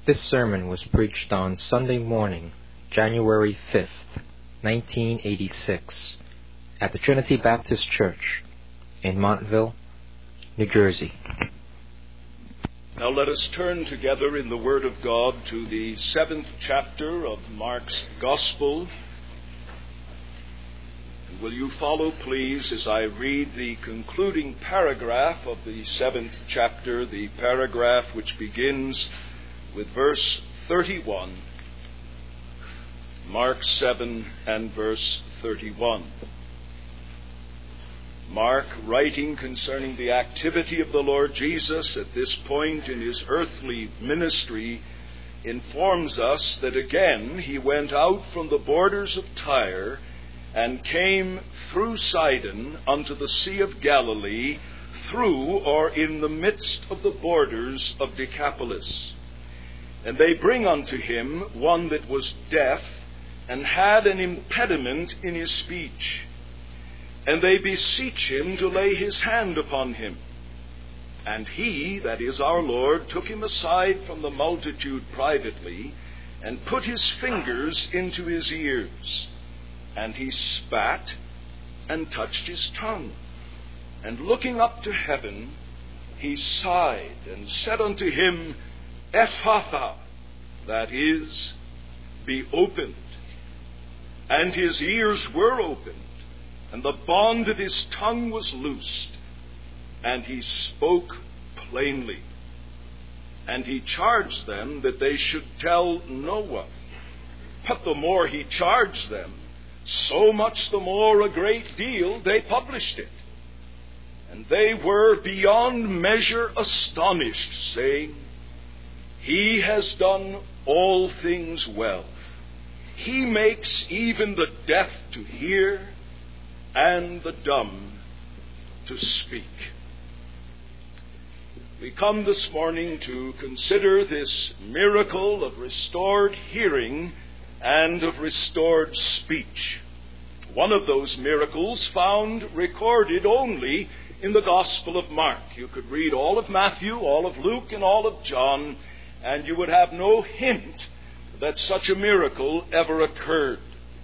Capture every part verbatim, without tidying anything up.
This sermon was preached on Sunday morning, January fifth, nineteen eighty-six, at the Trinity Baptist Church in Montville, New Jersey. Now let us turn together in the Word of God to the seventh chapter of Mark's Gospel. And will you follow, please, as I read the concluding paragraph of the seventh chapter, the paragraph which begins with verse thirty-one. Mark seven and verse thirty-one. Mark, writing concerning the activity of the Lord Jesus at this point in his earthly ministry, informs us that again he went out from the borders of Tyre and came through Sidon unto the Sea of Galilee, through or in the midst of the borders of Decapolis. And they bring unto him one that was deaf and had an impediment in his speech. And they beseech him to lay his hand upon him. And he, that is our Lord, took him aside from the multitude privately, and put his fingers into his ears. And he spat, and touched his tongue. And looking up to heaven, he sighed, and said unto him, Ephphatha, that is, be opened. And his ears were opened, and the bond of his tongue was loosed, and he spoke plainly. And he charged them that they should tell no one. But the more he charged them, so much the more a great deal they published it. And they were beyond measure astonished, saying, He has done all things well. He makes even the deaf to hear, and the dumb to speak. We come this morning to consider this miracle of restored hearing and of restored speech. One of those miracles found recorded only in the Gospel of Mark. You could read all of Matthew, all of Luke, and all of John, and you would have no hint that such a miracle ever occurred.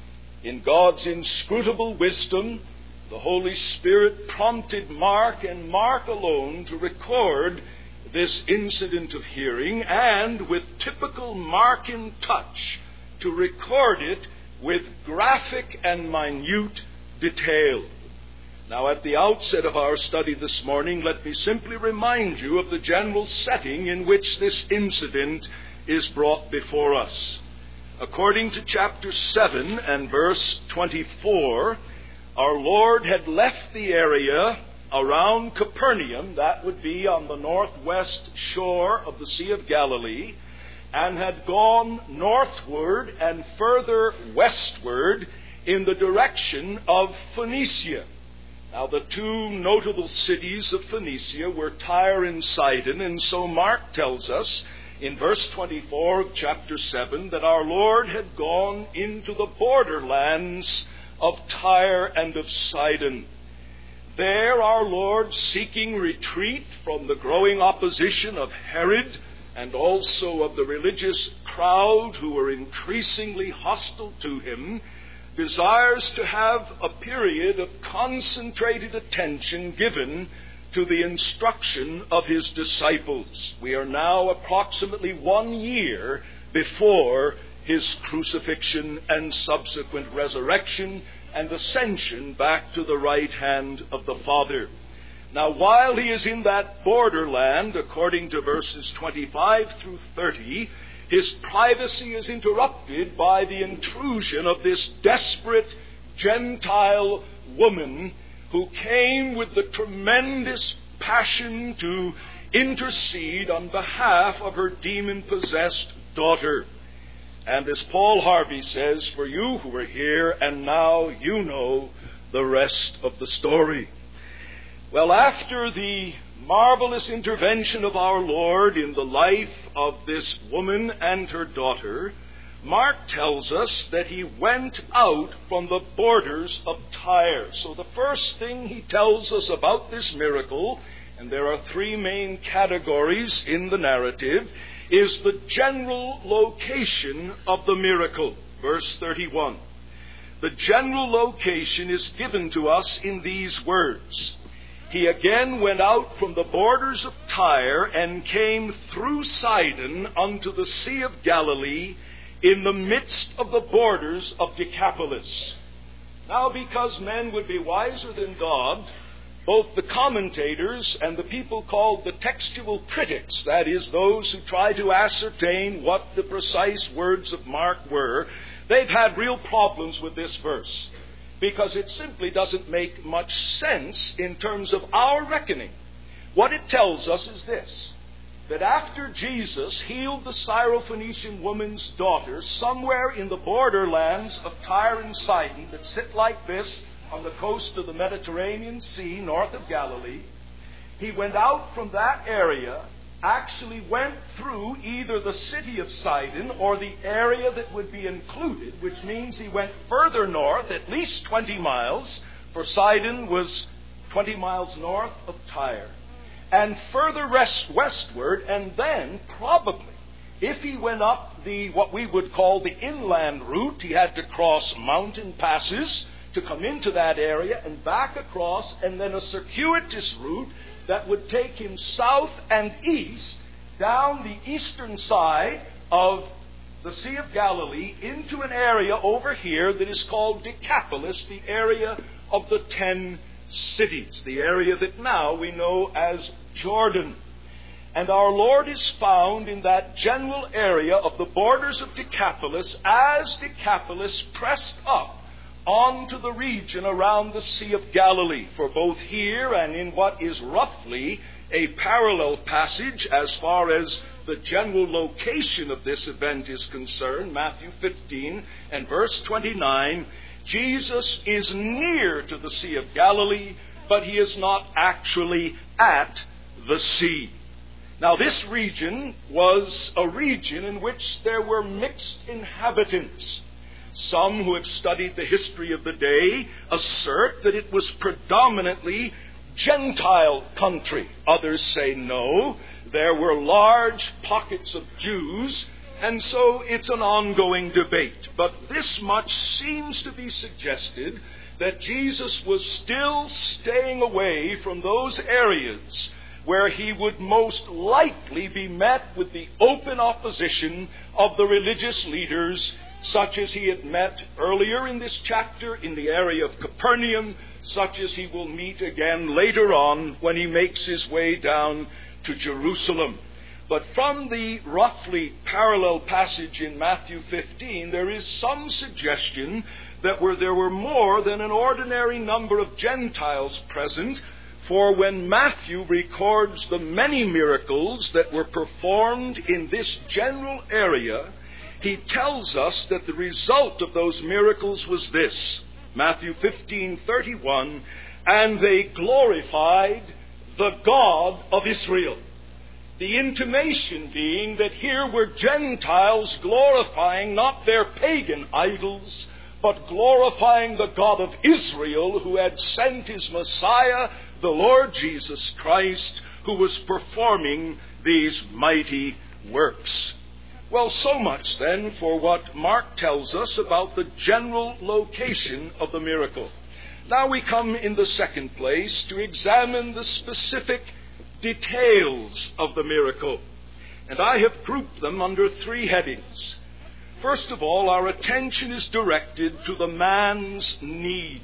In God's inscrutable wisdom, the Holy Spirit prompted Mark, and Mark alone, to record this incident of hearing, and with typical Markan touch, to record it with graphic and minute detail. Now, at the outset of our study this morning, let me simply remind you of the general setting in which this incident is brought before us. According to chapter seven and verse twenty-four, our Lord had left the area around Capernaum, that would be on the northwest shore of the Sea of Galilee, and had gone northward and further westward in the direction of Phoenicia. Now, the two notable cities of Phoenicia were Tyre and Sidon, and so Mark tells us in verse twenty-four of chapter seven that our Lord had gone into the borderlands of Tyre and of Sidon. There our Lord, seeking retreat from the growing opposition of Herod and also of the religious crowd who were increasingly hostile to him, desires to have a period of concentrated attention given to the instruction of his disciples. We are now approximately one year before his crucifixion and subsequent resurrection and ascension back to the right hand of the Father. Now, while he is in that borderland, according to verses twenty-five through thirty, his privacy is interrupted by the intrusion of this desperate Gentile woman who came with the tremendous passion to intercede on behalf of her demon-possessed daughter. And as Paul Harvey says, for you who are here and now, you know the rest of the story. Well, after the marvelous intervention of our Lord in the life of this woman and her daughter, Mark tells us that he went out from the borders of Tyre. So the first thing he tells us about this miracle, and there are three main categories in the narrative, is the general location of the miracle. Verse thirty-one. The general location is given to us in these words. He again went out from the borders of Tyre and came through Sidon unto the Sea of Galilee in the midst of the borders of Decapolis. Now, because men would be wiser than God, both the commentators and the people called the textual critics, that is, those who try to ascertain what the precise words of Mark were, they've had real problems with this verse, because it simply doesn't make much sense in terms of our reckoning. What it tells us is this, that after Jesus healed the Syrophoenician woman's daughter somewhere in the borderlands of Tyre and Sidon that sit like this on the coast of the Mediterranean Sea north of Galilee, he went out from that area, actually went through either the city of Sidon or the area that would be included, which means he went further north, at least twenty miles, for Sidon was twenty miles north of Tyre, and further rest, westward, and then probably, if he went up the what we would call the inland route, he had to cross mountain passes to come into that area and back across, and then a circuitous route that would take him south and east down the eastern side of the Sea of Galilee into an area over here that is called Decapolis, the area of the ten cities, the area that now we know as Jordan. And our Lord is found in that general area of the borders of Decapolis as Decapolis pressed up onto the region around the Sea of Galilee. For both here and in what is roughly a parallel passage as far as the general location of this event is concerned, Matthew fifteen and verse twenty-nine, Jesus is near to the Sea of Galilee, but he is not actually at the sea. Now, this region was a region in which there were mixed inhabitants. Some who have studied the history of the day assert that it was predominantly Gentile country. Others say no, there were large pockets of Jews, and so it's an ongoing debate. But this much seems to be suggested, that Jesus was still staying away from those areas where he would most likely be met with the open opposition of the religious leaders, such as he had met earlier in this chapter in the area of Capernaum, such as he will meet again later on when he makes his way down to Jerusalem. But from the roughly parallel passage in Matthew fifteen, there is some suggestion that where there were more than an ordinary number of Gentiles present, for when Matthew records the many miracles that were performed in this general area, he tells us that the result of those miracles was this. Matthew fifteen thirty-one, and they glorified the God of Israel. The intimation being that here were Gentiles glorifying not their pagan idols, but glorifying the God of Israel, who had sent his Messiah, the Lord Jesus Christ, who was performing these mighty works. Well, so much then for what Mark tells us about the general location of the miracle. Now we come in the second place to examine the specific details of the miracle. And I have grouped them under three headings. First of all, our attention is directed to the man's need.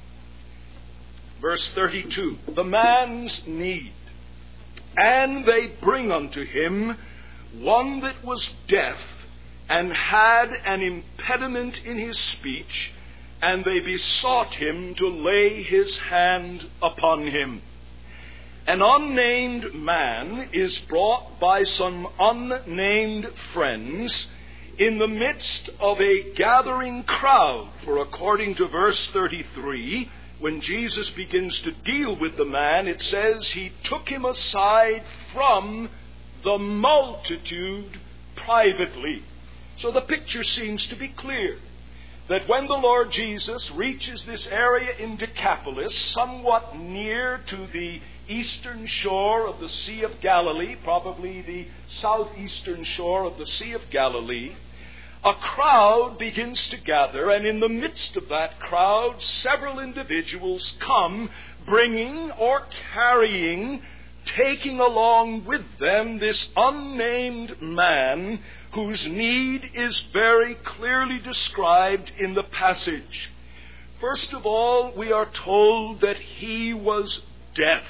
Verse thirty-two, the man's need. And they bring unto him one that was deaf and had an impediment in his speech, and they besought him to lay his hand upon him. An unnamed man is brought by some unnamed friends in the midst of a gathering crowd. For according to verse thirty-three, when Jesus begins to deal with the man, it says he took him aside from the multitude privately. So the picture seems to be clear, that when the Lord Jesus reaches this area in Decapolis, somewhat near to the eastern shore of the Sea of Galilee, probably the southeastern shore of the Sea of Galilee, a crowd begins to gather, and in the midst of that crowd, several individuals come bringing or carrying, taking along with them this unnamed man whose need is very clearly described in the passage. First of all, we are told that he was deaf.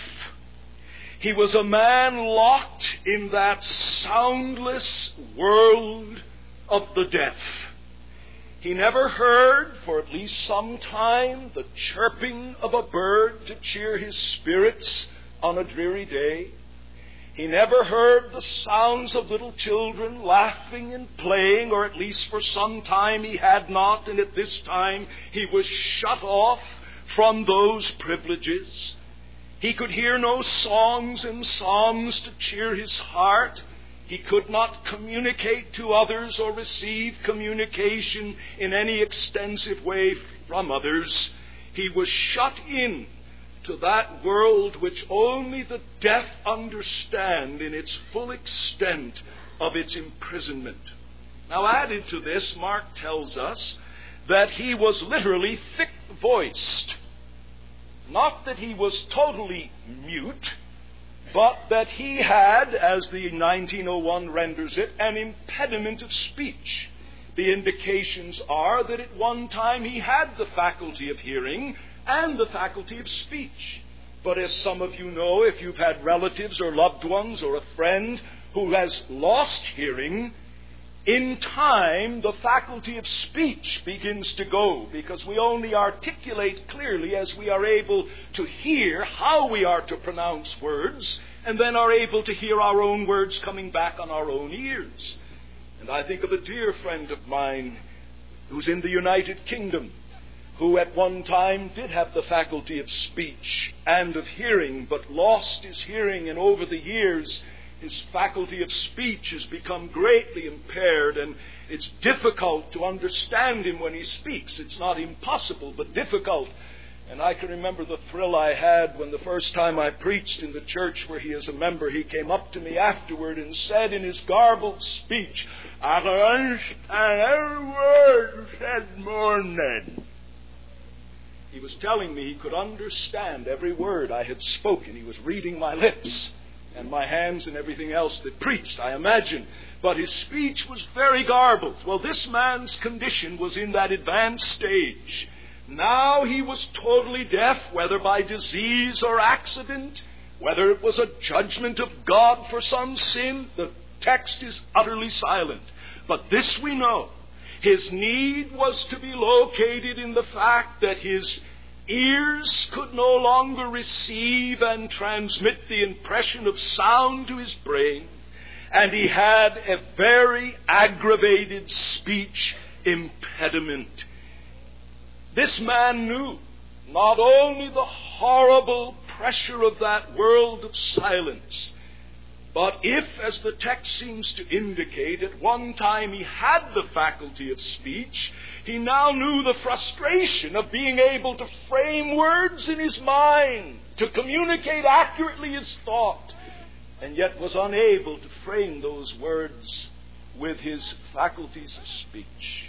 He was a man locked in that soundless world of the deaf. He never heard, for at least some time, the chirping of a bird to cheer his spirits on a dreary day. He never heard the sounds of little children laughing and playing, or at least for some time he had not, and at this time he was shut off from those privileges. He could hear no songs and psalms to cheer his heart. He could not communicate to others or receive communication in any extensive way from others. He was shut in to that world which only the deaf understand in its full extent of its imprisonment. Now, added to this, Mark tells us that he was literally thick-voiced. Not that he was totally mute, but that he had, as the nineteen oh one renders it, an impediment of speech. The indications are that at one time he had the faculty of hearing and the faculty of speech. But as some of you know, if you've had relatives or loved ones or a friend who has lost hearing, in time the faculty of speech begins to go, because we only articulate clearly as we are able to hear how we are to pronounce words, and then are able to hear our own words coming back on our own ears. And I think of a dear friend of mine who's in the United Kingdom, who at one time did have the faculty of speech and of hearing, but lost his hearing, and over the years his faculty of speech has become greatly impaired, and it's difficult to understand him when he speaks. It's not impossible, but difficult. And I can remember the thrill I had when the first time I preached in the church where he is a member, he came up to me afterward and said in his garbled speech, "I can understand every word you said morning." He was telling me he could understand every word I had spoken. He was reading my lips and my hands and everything else that preached, I imagine. But his speech was very garbled. Well, this man's condition was in that advanced stage. Now he was totally deaf, whether by disease or accident, whether it was a judgment of God for some sin. The text is utterly silent. But this we know. His need was to be located in the fact that his ears could no longer receive and transmit the impression of sound to his brain, and he had a very aggravated speech impediment. This man knew not only the horrible pressure of that world of silence, but if, as the text seems to indicate, at one time he had the faculty of speech, he now knew the frustration of being able to frame words in his mind, to communicate accurately his thought, and yet was unable to frame those words with his faculties of speech.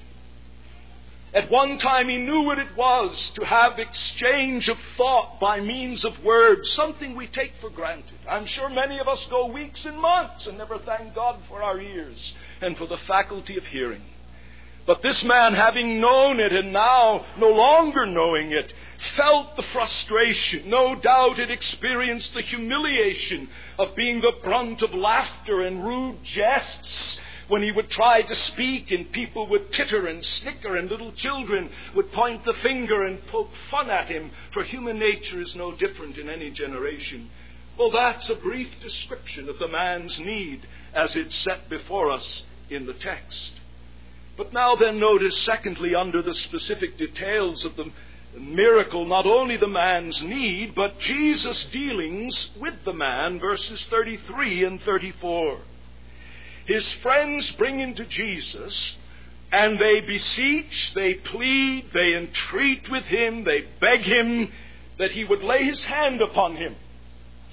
At one time he knew what it was to have exchange of thought by means of words, something we take for granted. I'm sure many of us go weeks and months and never thank God for our ears and for the faculty of hearing. But this man, having known it and now no longer knowing it, felt the frustration. No doubt had experienced the humiliation of being the brunt of laughter and rude jests when he would try to speak, and people would titter and snicker, and little children would point the finger and poke fun at him, for human nature is no different in any generation. Well, that's a brief description of the man's need as it's set before us in the text. But now then notice, secondly, under the specific details of the miracle, not only the man's need, but Jesus' dealings with the man, verses thirty-three and thirty-four. His friends bring him to Jesus, and they beseech, they plead, they entreat with him, they beg him that he would lay his hand upon him.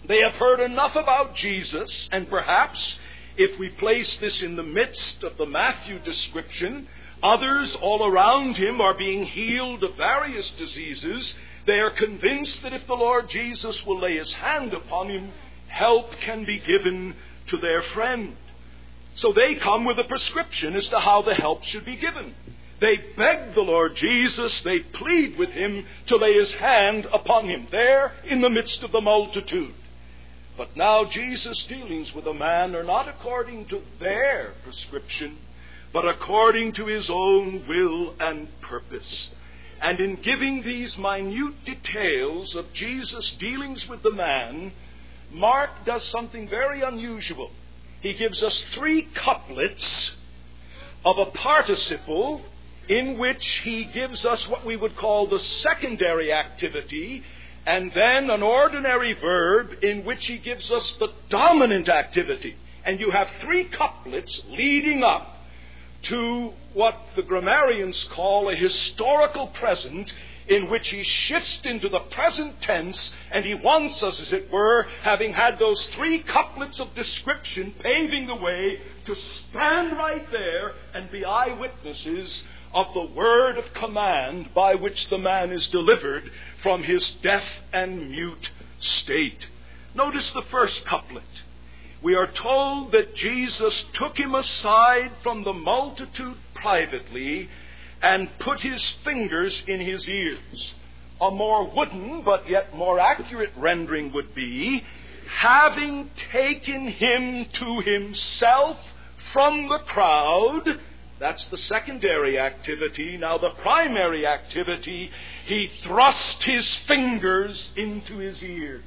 They have heard enough about Jesus, and perhaps, if we place this in the midst of the Matthew description, others all around him are being healed of various diseases. They are convinced that if the Lord Jesus will lay his hand upon him, help can be given to their friend. So they come with a prescription as to how the help should be given. They beg the Lord Jesus, they plead with him to lay his hand upon him there in the midst of the multitude. But now Jesus' dealings with a man are not according to their prescription, but according to his own will and purpose. And in giving these minute details of Jesus' dealings with the man, Mark does something very unusual. He gives us three couplets of a participle in which he gives us what we would call the secondary activity, and then an ordinary verb in which he gives us the dominant activity. And you have three couplets leading up to what the grammarians call a historical present, in which he shifts into the present tense, and he wants us, as it were, having had those three couplets of description paving the way, to stand right there and be eyewitnesses of the word of command by which the man is delivered from his deaf and mute state. Notice the first couplet. We are told that Jesus took him aside from the multitude privately and put his fingers in his ears. A more wooden but yet more accurate rendering would be, having taken him to himself from the crowd. That's the secondary activity. Now the primary activity, he thrust his fingers into his ears.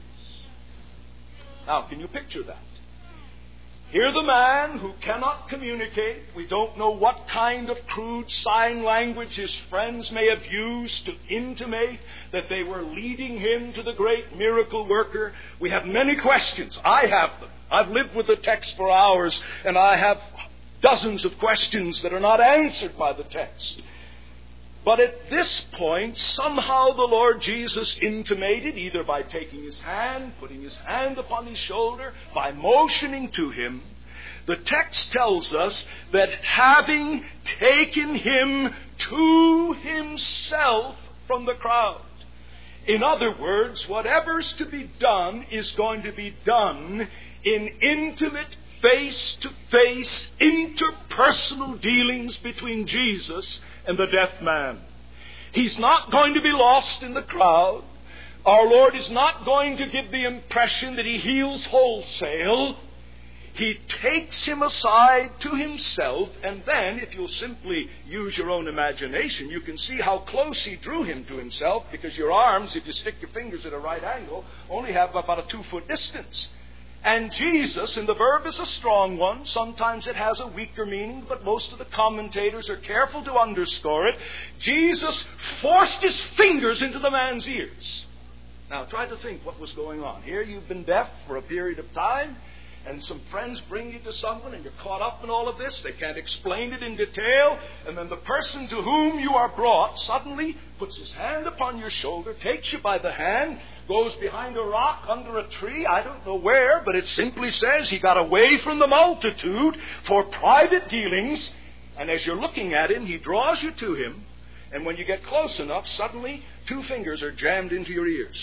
Now, can you picture that? Here the man who cannot communicate. We don't know what kind of crude sign language his friends may have used to intimate that they were leading him to the great miracle worker. We have many questions. I have them. I've lived with the text for hours, and I have dozens of questions that are not answered by the text. But at this point, somehow the Lord Jesus intimated, either by taking his hand, putting his hand upon his shoulder, by motioning to him, the text tells us that having taken him to himself from the crowd. In other words, whatever's to be done is going to be done in intimate, face-to-face, interpersonal dealings between Jesus and the deaf man. He's not going to be lost in the crowd. Our Lord is not going to give the impression that he heals wholesale. He takes him aside to himself, and then, if you'll simply use your own imagination, you can see how close he drew him to himself, because your arms, if you stick your fingers at a right angle, only have about a two-foot distance. And Jesus, and the verb is a strong one, sometimes it has a weaker meaning, but most of the commentators are careful to underscore it. Jesus forced his fingers into the man's ears. Now try to think what was going on. Here you've been deaf for a period of time, and some friends bring you to someone, and you're caught up in all of this. They can't explain it in detail. And then the person to whom you are brought suddenly puts his hand upon your shoulder, takes you by the hand, goes behind a rock, under a tree, I don't know where, but it simply says he got away from the multitude for private dealings. And as you're looking at him, he draws you to him. And when you get close enough, suddenly two fingers are jammed into your ears.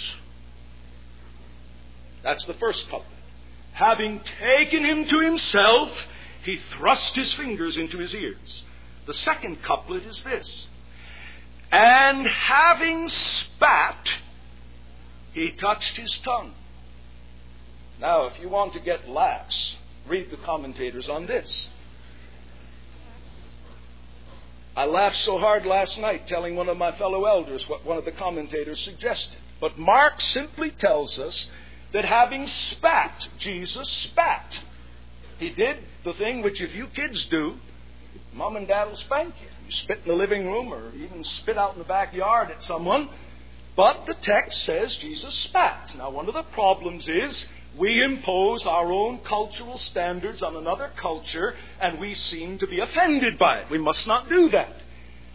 That's the first couplet. Having taken him to himself, he thrust his fingers into his ears. The second couplet is this. And having spat, he touched his tongue. Now, if you want to get laughs, read the commentators on this. I laughed so hard last night telling one of my fellow elders what one of the commentators suggested. But Mark simply tells us that having spat, Jesus spat. He did the thing which if you kids do, Mom and Dad will spank you. You spit in the living room or even spit out in the backyard at someone. But the text says Jesus spat. Now, one of the problems is we impose our own cultural standards on another culture, and we seem to be offended by it. We must not do that.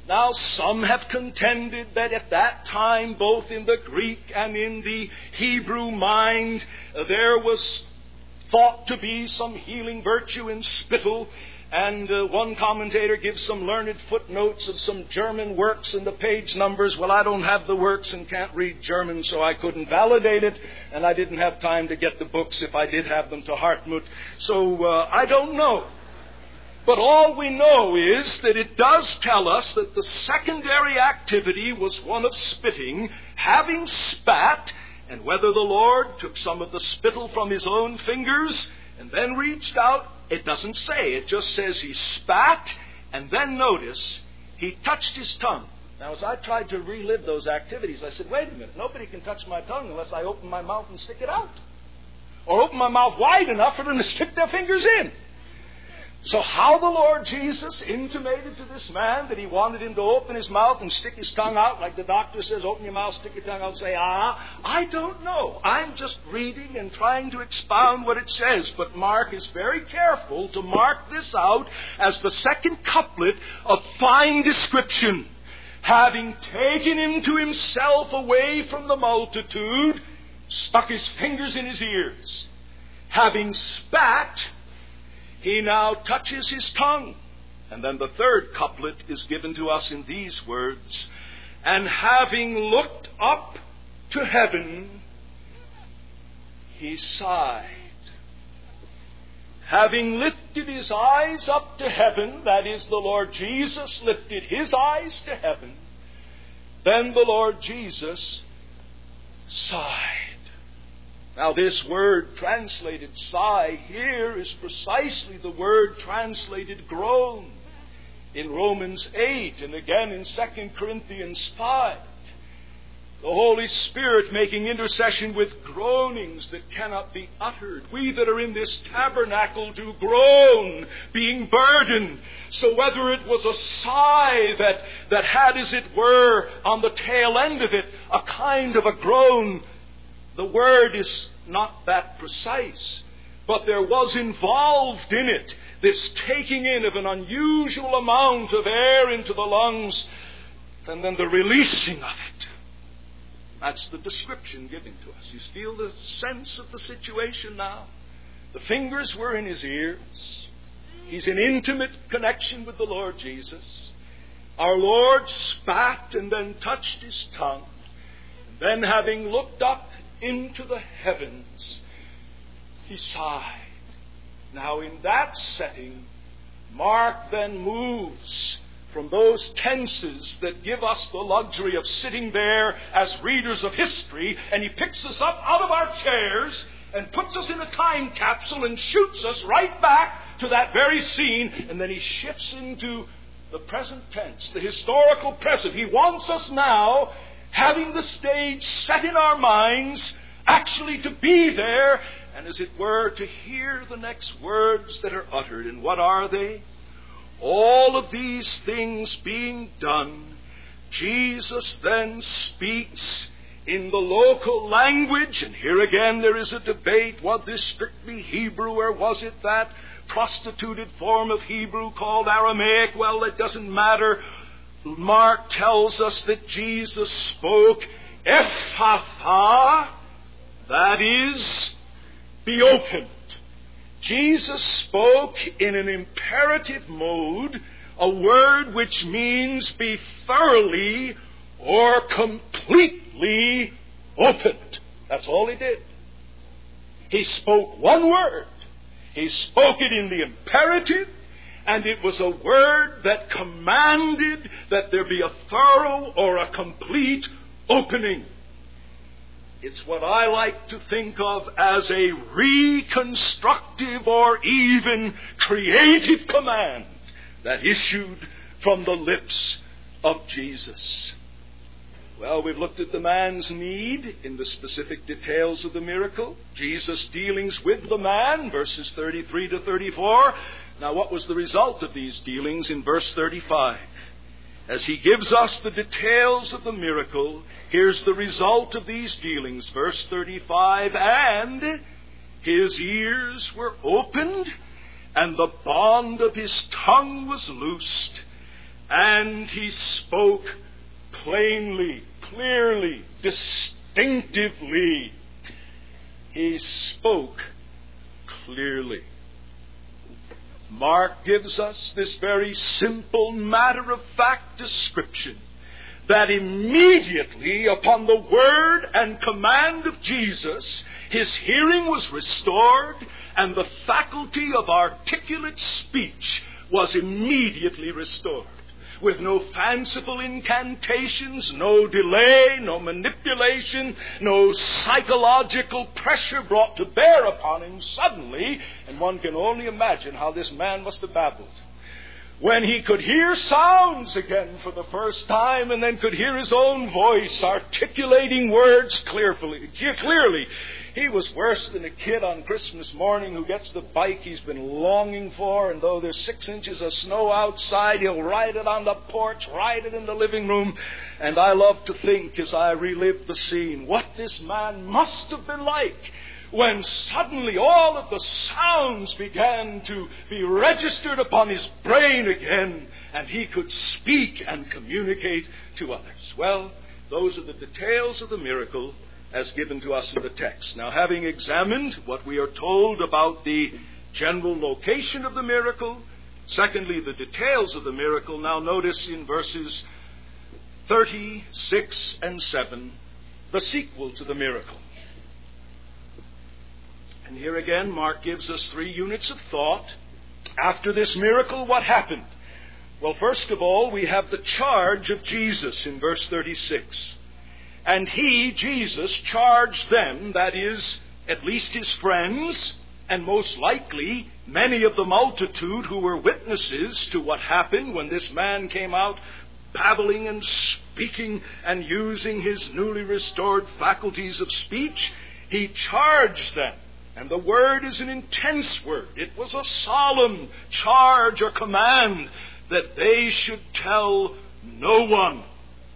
Now, some have contended that at that time, both in the Greek and in the Hebrew mind, there was thought to be some healing virtue in spittle. And uh, one commentator gives some learned footnotes of some German works and the page numbers. Well, I don't have the works and can't read German, so I couldn't validate it. And I didn't have time to get the books if I did have them to Hartmut. So uh, I don't know. But all we know is that it does tell us that the secondary activity was one of spitting, having spat, and whether the Lord took some of the spittle from his own fingers and then reached out, it doesn't say. It just says he spat, and then notice, he touched his tongue. Now, as I tried to relive those activities, I said, wait a minute, nobody can touch my tongue unless I open my mouth and stick it out. Or open my mouth wide enough for them to stick their fingers in. So how the Lord Jesus intimated to this man that he wanted him to open his mouth and stick his tongue out, like the doctor says, open your mouth, stick your tongue out, say, ah, I don't know. I'm just reading and trying to expound what it says. But Mark is very careful to mark this out as the second couplet of fine description. Having taken him to himself away from the multitude, stuck his fingers in his ears. Having spat, he now touches his tongue. And then the third couplet is given to us in these words. And having looked up to heaven, he sighed. Having lifted his eyes up to heaven, that is, the Lord Jesus lifted his eyes to heaven, then the Lord Jesus sighed. Now, this word translated sigh here is precisely the word translated groan in Romans eight and again in Second Corinthians five. The Holy Spirit making intercession with groanings that cannot be uttered. We that are in this tabernacle do groan, being burdened. So whether it was a sigh that, that had, as it were, on the tail end of it, a kind of a groan, the word is not that precise, but there was involved in it this taking in of an unusual amount of air into the lungs and then the releasing of it. That's the description given to us. You feel the sense of the situation now? The fingers were in his ears. He's in intimate connection with the Lord Jesus. Our Lord spat and then touched his tongue. And then having looked up into the heavens, he sighed. Now in that setting, Mark then moves from those tenses that give us the luxury of sitting there as readers of history, and he picks us up out of our chairs and puts us in a time capsule and shoots us right back to that very scene, and then he shifts into the present tense, the historical present. He wants us now, having the stage set in our minds, actually to be there, and as it were, to hear the next words that are uttered. And what are they? All of these things being done, Jesus then speaks in the local language. And here again there is a debate. Was this strictly Hebrew, or was it that prostituted form of Hebrew called Aramaic? Well, it doesn't matter. Mark tells us that Jesus spoke Ephphatha, that is, be opened. Jesus spoke in an imperative mode, a word which means be thoroughly or completely opened. That's all he did. He spoke one word. He spoke it in the imperative, and it was a word that commanded that there be a thorough or a complete opening. It's what I like to think of as a reconstructive or even creative command that issued from the lips of Jesus. Well, we've looked at the man's need in the specific details of the miracle. Jesus' dealings with the man, verses thirty-three to thirty-four. Now, what was the result of these dealings in verse thirty-five? As he gives us the details of the miracle, here's the result of these dealings. Verse thirty-five, and his ears were opened, and the bond of his tongue was loosed, And he spoke plainly, clearly, distinctively. He spoke clearly. Mark gives us this very simple, matter-of-fact description that immediately upon the word and command of Jesus, his hearing was restored and the faculty of articulate speech was immediately restored. With no fanciful incantations, no delay, no manipulation, no psychological pressure brought to bear upon him suddenly, and one can only imagine how this man must have babbled. When he could hear sounds again for the first time and then could hear his own voice articulating words clearly, clearly, he was worse than a kid on Christmas morning who gets the bike he's been longing for, and though there's six inches of snow outside, he'll ride it on the porch, ride it in the living room. And I love to think, as I relive the scene, what this man must have been like when suddenly all of the sounds began to be registered upon his brain again, and he could speak and communicate to others. Well, those are the details of the miracle as given to us in the text. Now, having examined what we are told about the general location of the miracle, secondly, the details of the miracle, now notice in verses thirty-six and seven, the sequel to the miracle. And here again, Mark gives us three units of thought. After this miracle, what happened? Well, first of all, we have the charge of Jesus in verse thirty-six. And he, Jesus, charged them, that is, at least his friends, and most likely many of the multitude who were witnesses to what happened when this man came out babbling and speaking and using his newly restored faculties of speech. He charged them. And the word is an intense word. It was a solemn charge or command that they should tell no one.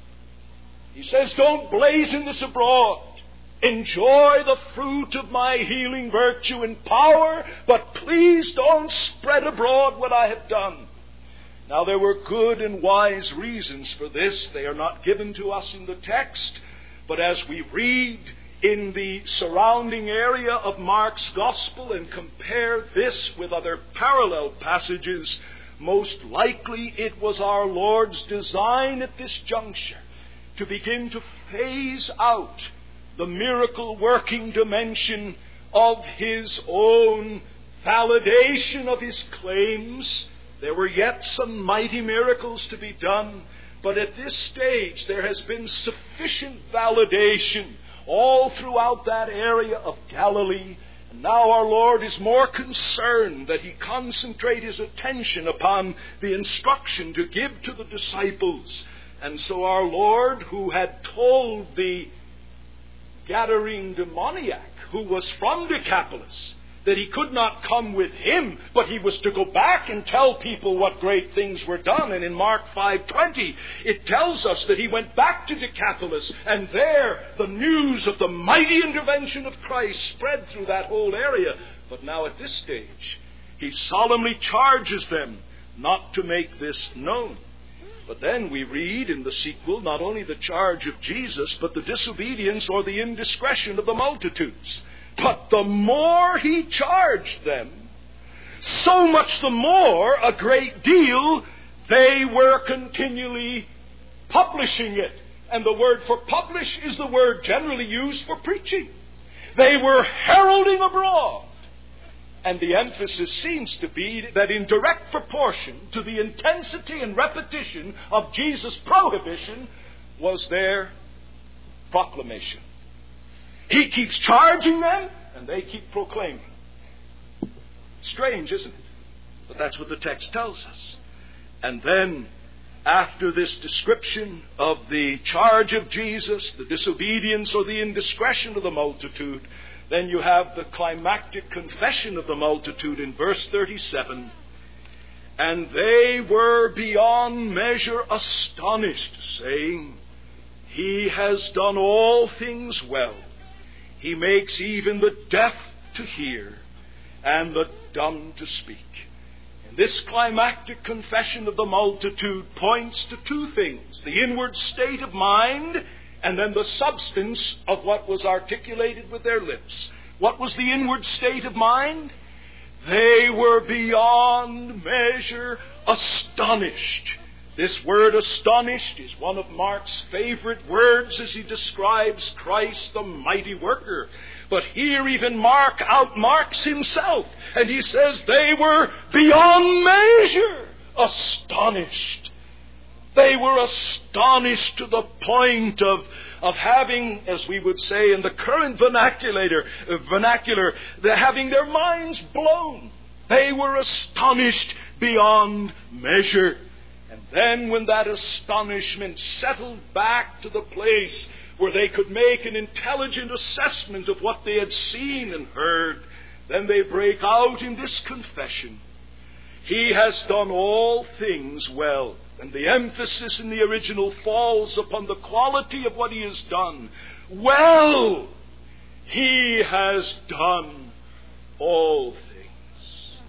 He says, don't blazon this abroad. Enjoy the fruit of my healing virtue and power, but please don't spread abroad what I have done. Now, there were good and wise reasons for this. They are not given to us in the text, but as we read in the surrounding area of Mark's Gospel and compare this with other parallel passages, most likely it was our Lord's design at this juncture to begin to phase out the miracle-working dimension of his own validation of his claims. There were yet some mighty miracles to be done, but at this stage there has been sufficient validation all throughout that area of Galilee. And now our Lord is more concerned that he concentrate his attention upon the instruction to give to the disciples. And so our Lord, who had told the Gadarene demoniac, who was from Decapolis, that he could not come with him, but he was to go back and tell people what great things were done. And in Mark five twenty, it tells us that he went back to Decapolis, and there the news of the mighty intervention of Christ spread through that whole area. But now at this stage, he solemnly charges them not to make this known. But then we read in the sequel not only the charge of Jesus, but the disobedience or the indiscretion of the multitudes. But the more he charged them, so much the more, a great deal, they were continually publishing it. And the word for publish is the word generally used for preaching. They were heralding abroad. And the emphasis seems to be that in direct proportion to the intensity and repetition of Jesus' prohibition was their proclamation. He keeps charging them, and they keep proclaiming. Strange, isn't it? But that's what the text tells us. And then, after this description of the charge of Jesus, the disobedience or the indiscretion of the multitude, then you have the climactic confession of the multitude in verse thirty-seven. And they were beyond measure astonished, saying, He has done all things well. He makes even the deaf to hear and the dumb to speak. And this climactic confession of the multitude points to two things: the inward state of mind, and then the substance of what was articulated with their lips. What was the inward state of mind? They were beyond measure astonished. This word astonished is one of Mark's favorite words as he describes Christ, the mighty worker. But here even Mark outmarks himself, and he says they were beyond measure astonished. They were astonished to the point of, of having, as we would say in the current vernacular, uh, vernacular, they're having their minds blown. They were astonished beyond measure. And then when that astonishment settled back to the place where they could make an intelligent assessment of what they had seen and heard, then they break out in this confession: He has done all things well. And the emphasis in the original falls upon the quality of what He has done. Well, He has done all things.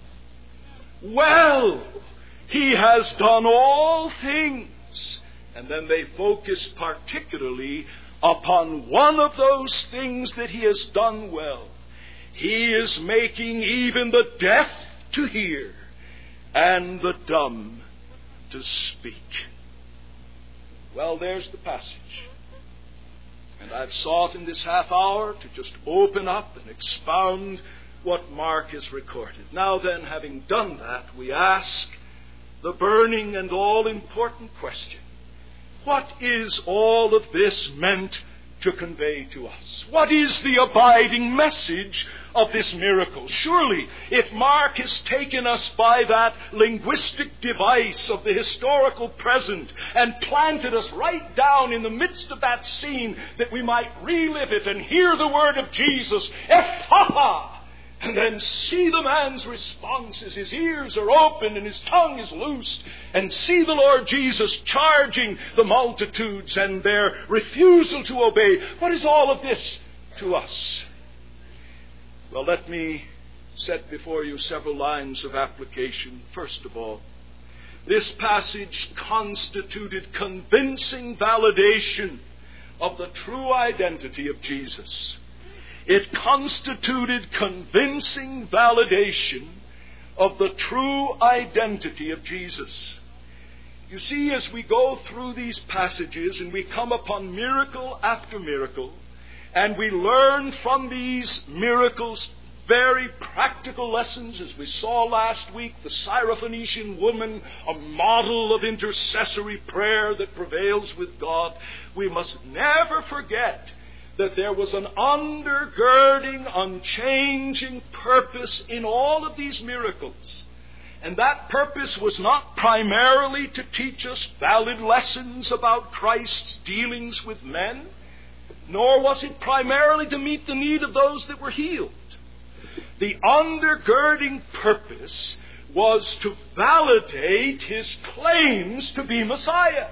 Well, He has done all things. And then they focus particularly upon one of those things that He has done well. He is making even the deaf to hear and the dumb to speak. Well, there's the passage. And I've sought in this half hour to just open up and expound what Mark has recorded. Now then, having done that, we ask the burning and all-important question: what is all of this meant to convey to us? What is the abiding message of this miracle? Surely, if Mark has taken us by that linguistic device of the historical present and planted us right down in the midst of that scene that we might relive it and hear the word of Jesus, Ephphatha, and then see the man's responses. His ears are open and his tongue is loosed. And see the Lord Jesus charging the multitudes and their refusal to obey. What is all of this to us? Well, let me set before you several lines of application. First of all, this passage constituted convincing validation of the true identity of Jesus. It constituted convincing validation of the true identity of Jesus. You see, as we go through these passages and we come upon miracle after miracle, and we learn from these miracles very practical lessons, as we saw last week, the Syrophoenician woman, a model of intercessory prayer that prevails with God, we must never forget that there was an undergirding, unchanging purpose in all of these miracles. And that purpose was not primarily to teach us valid lessons about Christ's dealings with men, nor was it primarily to meet the need of those that were healed. The undergirding purpose was to validate His claims to be Messiah.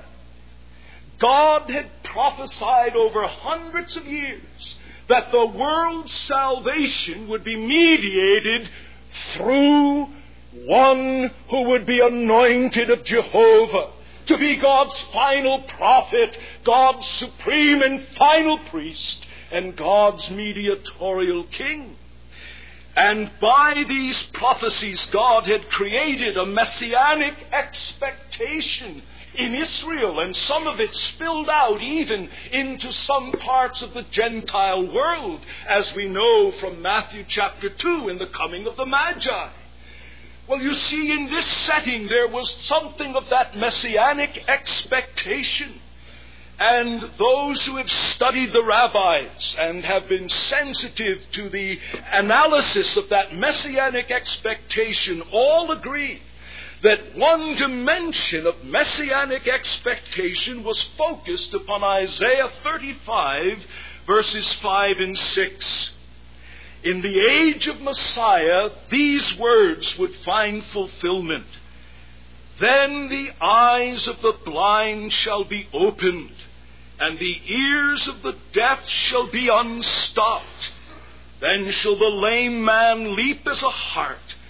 God had prophesied over hundreds of years that the world's salvation would be mediated through one who would be anointed of Jehovah, to be God's final prophet, God's supreme and final priest, and God's mediatorial king. And by these prophecies, God had created a messianic expectation in Israel, and some of it spilled out even into some parts of the Gentile world, as we know from Matthew chapter two in the coming of the Magi. Well, you see, in this setting there was something of that messianic expectation. And those who have studied the rabbis and have been sensitive to the analysis of that messianic expectation all agree that one dimension of messianic expectation was focused upon Isaiah thirty-five, verses five and six. In the age of Messiah, these words would find fulfillment. Then the eyes of the blind shall be opened, and the ears of the deaf shall be unstopped. Then shall the lame man leap as a hart,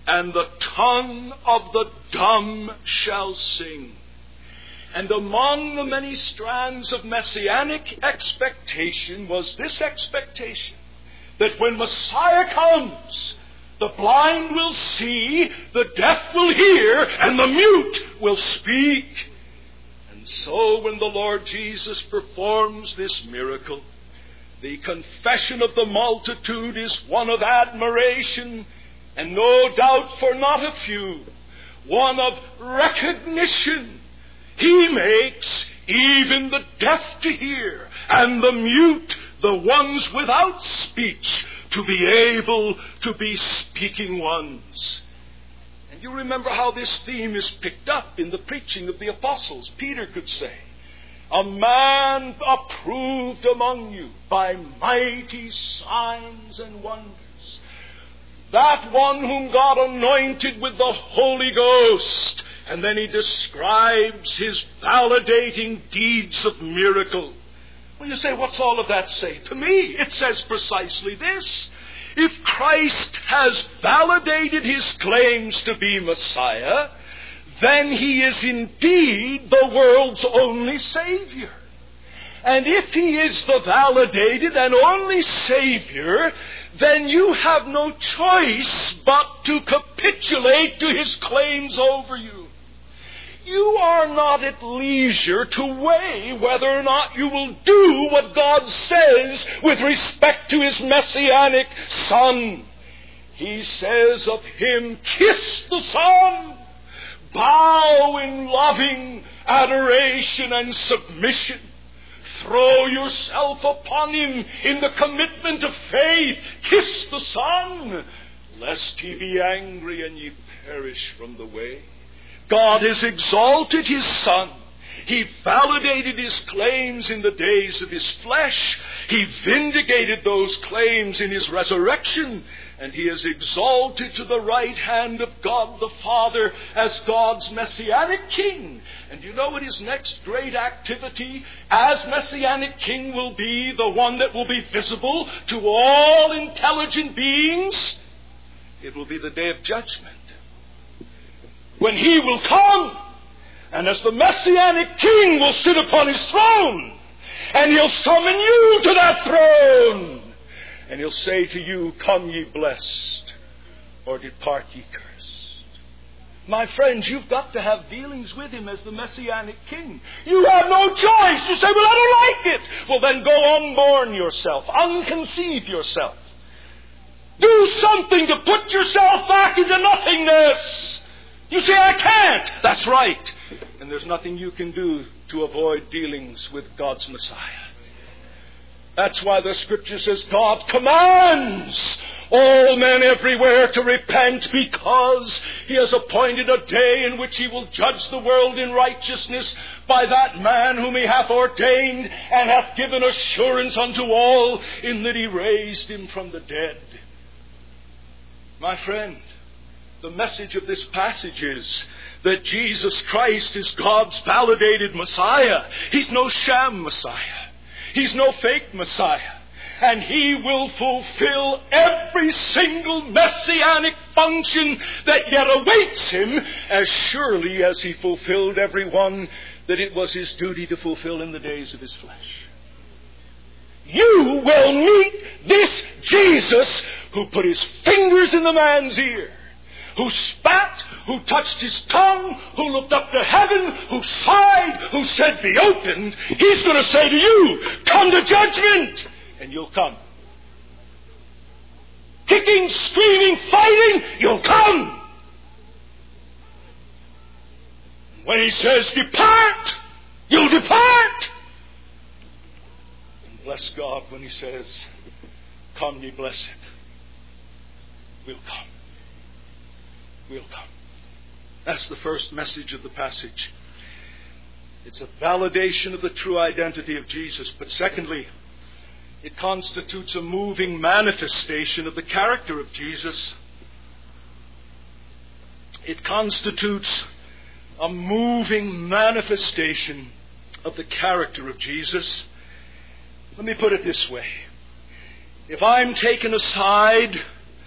and the tongue of the dumb shall sing. And among the many strands of messianic expectation was this expectation, that when Messiah comes, the blind will see, the deaf will hear, and the mute will speak. And so when the Lord Jesus performs this miracle, the confession of the multitude is one of admiration, and no doubt for not a few, one of recognition. He makes even the deaf to hear, and the mute, the ones without speech, to be able to be speaking ones. And you remember how this theme is picked up in the preaching of the apostles. Peter could say, "A man approved among you by mighty signs and wonders. That one whom God anointed with the Holy Ghost." And then he describes his validating deeds of miracle. Well, you say, what's all of that say? To me, it says precisely this. If Christ has validated his claims to be Messiah, then he is indeed the world's only Savior. And if he is the validated and only Savior, then you have no choice but to capitulate to his claims over you. You are not at leisure to weigh whether or not you will do what God says with respect to his messianic Son. He says of him, "Kiss the Son, bow in loving adoration and submission. Throw yourself upon him in the commitment of faith. Kiss the Son, lest he be angry and ye perish from the way." God has exalted his Son. He validated his claims in the days of his flesh. He vindicated those claims in his resurrection. And he is exalted to the right hand of God the Father as God's Messianic King. And you know what his next great activity as Messianic King will be? The one that will be visible to all intelligent beings? It will be the day of judgment, when he will come, and as the Messianic King will sit upon his throne, and he'll summon you to that throne, and he'll say to you, "Come ye blessed, or depart ye cursed." My friends, you've got to have dealings with him as the Messianic King. You have no choice. You say, "Well, I don't like it." Well, then go unborn yourself, unconceive yourself. Do something to put yourself back into nothingness. You say, "I can't." That's right. And there's nothing you can do to avoid dealings with God's Messiah. That's why the Scripture says God commands all men everywhere to repent, because he has appointed a day in which he will judge the world in righteousness by that man whom he hath ordained, and hath given assurance unto all in that he raised him from the dead. My friend, the message of this passage is that Jesus Christ is God's validated Messiah. He's no sham Messiah. He's no fake Messiah. And he will fulfill every single messianic function that yet awaits him, as surely as he fulfilled every one that it was his duty to fulfill in the days of his flesh. You will meet this Jesus who put his fingers in the man's ear, who spat, who touched his tongue, who looked up to heaven, who sighed, who said, "Be opened." He's going to say to you, "Come to judgment," and you'll come. Kicking, screaming, fighting, you'll come. When he says, "Depart," you'll depart. And bless God when he says, "Come ye blessed," we'll come. We'll come. That's the first message of the passage. It's a validation of the true identity of Jesus. But secondly, it constitutes a moving manifestation of the character of Jesus. It constitutes a moving manifestation of the character of Jesus. Let me put it this way. If I'm taken aside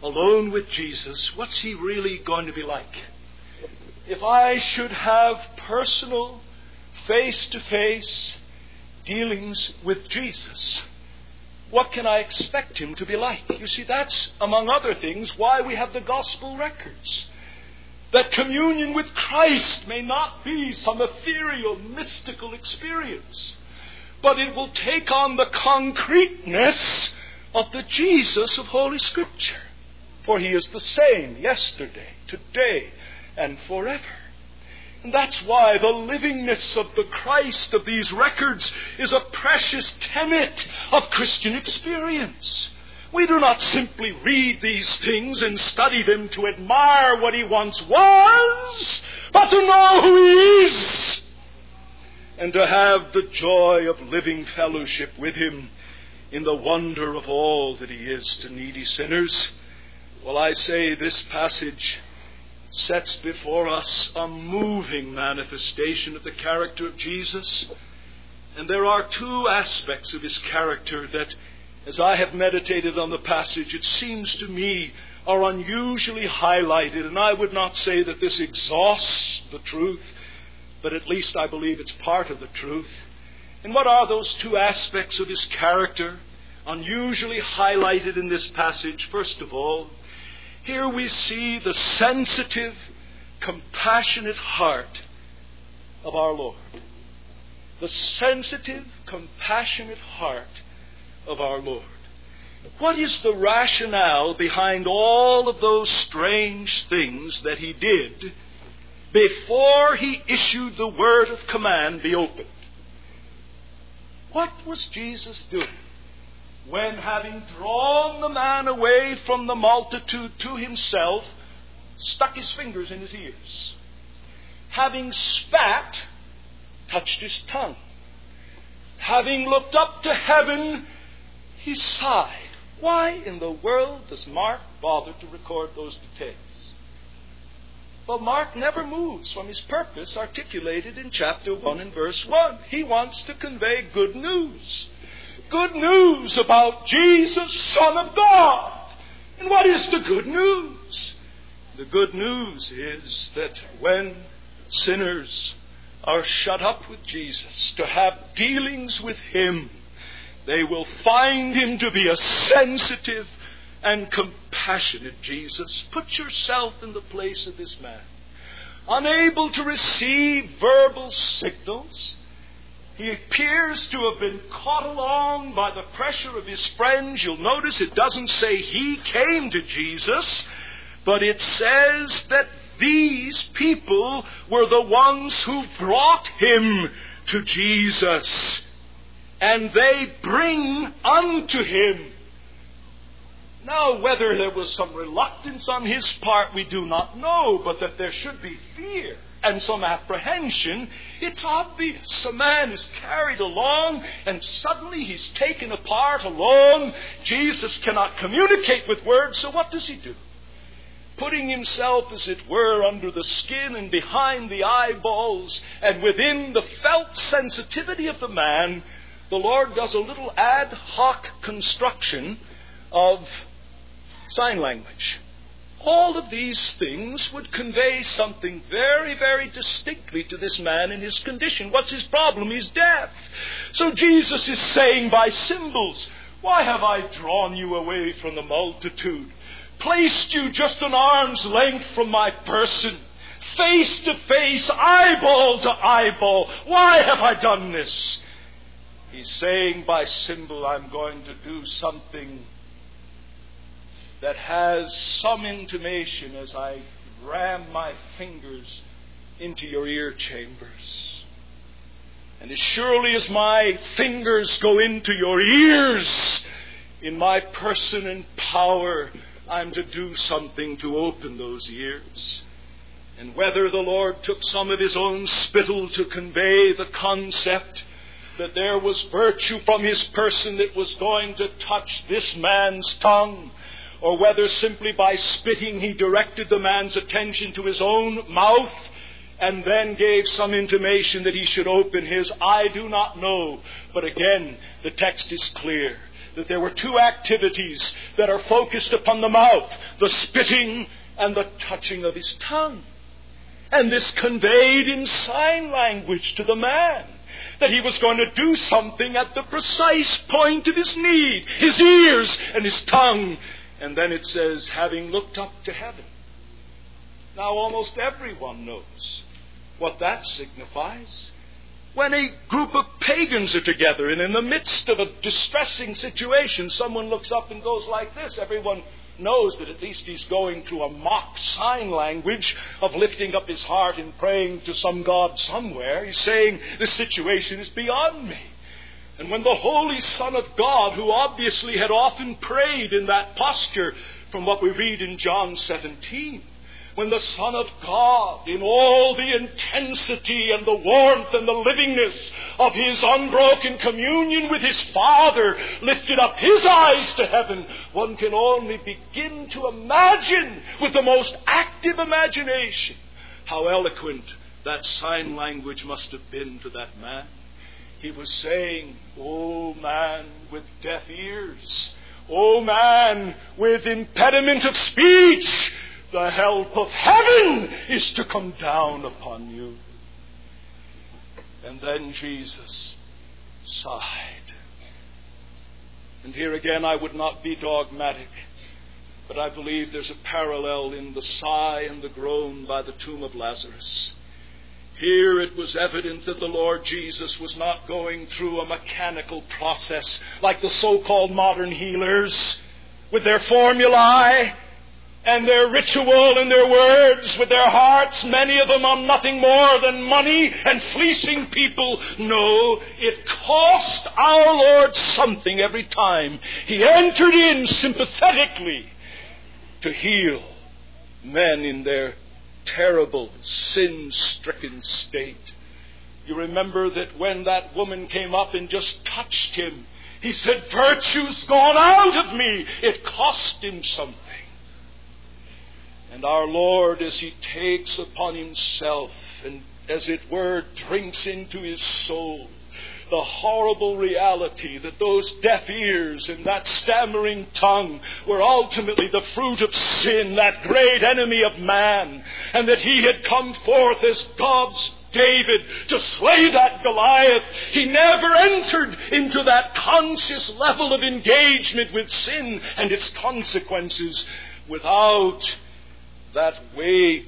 alone with Jesus, what's he really going to be like? If I should have personal, face-to-face dealings with Jesus, what can I expect him to be like? You see, that's, among other things, why we have the gospel records. That communion with Christ may not be some ethereal, mystical experience, but it will take on the concreteness of the Jesus of Holy Scripture. For he is the same yesterday, today, and forever. And that's why the livingness of the Christ of these records is a precious tenet of Christian experience. We do not simply read these things and study them to admire what he once was, but to know who he is, and to have the joy of living fellowship with him in the wonder of all that he is to needy sinners. Well, I say this passage sets before us a moving manifestation of the character of Jesus. And there are two aspects of his character that, as I have meditated on the passage, it seems to me are unusually highlighted. And I would not say that this exhausts the truth, but at least I believe it's part of the truth. And what are those two aspects of his character unusually highlighted in this passage? First of all, here we see the sensitive, compassionate heart of our Lord. The sensitive, compassionate heart of our Lord. What is the rationale behind all of those strange things that he did before he issued the word of command, be opened? What was Jesus doing when, having drawn the man away from the multitude to himself, stuck his fingers in his ears? Having spat, touched his tongue. Having looked up to heaven, he sighed. Why in the world does Mark bother to record those details? Well, Mark never moves from his purpose articulated in chapter one and verse one. He wants to convey good news. Good news about Jesus, Son of God. And what is the good news? The good news is that when sinners are shut up with Jesus to have dealings with him, they will find him to be a sensitive and compassionate Jesus. Put yourself in the place of this man. Unable to receive verbal signals, he appears to have been caught along by the pressure of his friends. You'll notice it doesn't say he came to Jesus, but it says that these people were the ones who brought him to Jesus. And they bring unto him. Now, whether there was some reluctance on his part, we do not know, but that there should be fear and some apprehension, it's obvious. A man is carried along, and suddenly he's taken apart alone. Jesus cannot communicate with words, so what does he do? Putting himself, as it were, under the skin and behind the eyeballs, and within the felt sensitivity of the man, the Lord does a little ad hoc construction of sign language. All of these things would convey something very, very distinctly to this man in his condition. What's his problem? He's deaf. So Jesus is saying by symbols, why have I drawn you away from the multitude? Placed you just an arm's length from my person, face to face, eyeball to eyeball. Why have I done this? He's saying by symbol, I'm going to do something that has some intimation as I ram my fingers into your ear chambers. And as surely as my fingers go into your ears, in my person and power, I'm to do something to open those ears. And whether the Lord took some of his own spittle to convey the concept that there was virtue from his person that was going to touch this man's tongue, or whether simply by spitting he directed the man's attention to his own mouth and then gave some intimation that he should open his, I do not know. But again, the text is clear. that there were two activities that are focused upon the mouth, the spitting and the touching of his tongue. And this conveyed in sign language to the man that he was going to do something at the precise point of his need, his ears and his tongue. And then it says, having looked up to heaven. Now almost everyone knows what that signifies. When a group of pagans are together and in the midst of a distressing situation, someone looks up and goes like this, everyone knows that at least he's going through a mock sign language of lifting up his heart and praying to some God somewhere. He's saying, this situation is beyond me. And when the Holy Son of God, who obviously had often prayed in that posture from what we read in John seventeen, when the Son of God, in all the intensity and the warmth and the livingness of his unbroken communion with his Father, lifted up his eyes to heaven, one can only begin to imagine with the most active imagination how eloquent that sign language must have been to that man. He was saying, "O man with deaf ears, O man with impediment of speech, the help of heaven is to come down upon you." And then Jesus sighed. And here again, I would not be dogmatic, but I believe there's a parallel in the sigh and the groan by the tomb of Lazarus. Here it was evident that the Lord Jesus was not going through a mechanical process like the so-called modern healers with their formulae and their ritual and their words, with their hearts, many of them on nothing more than money and fleecing people. No, it cost our Lord something every time he entered in sympathetically to heal men in their terrible, sin-stricken state. You remember that when that woman came up and just touched him, he said, "Virtue's gone out of me." It cost him something. And our Lord, as he takes upon himself and, as it were, drinks into his soul the horrible reality that those deaf ears and that stammering tongue were ultimately the fruit of sin, that great enemy of man, and that he had come forth as God's David to slay that Goliath. He never entered into that conscious level of engagement with sin and its consequences without that weight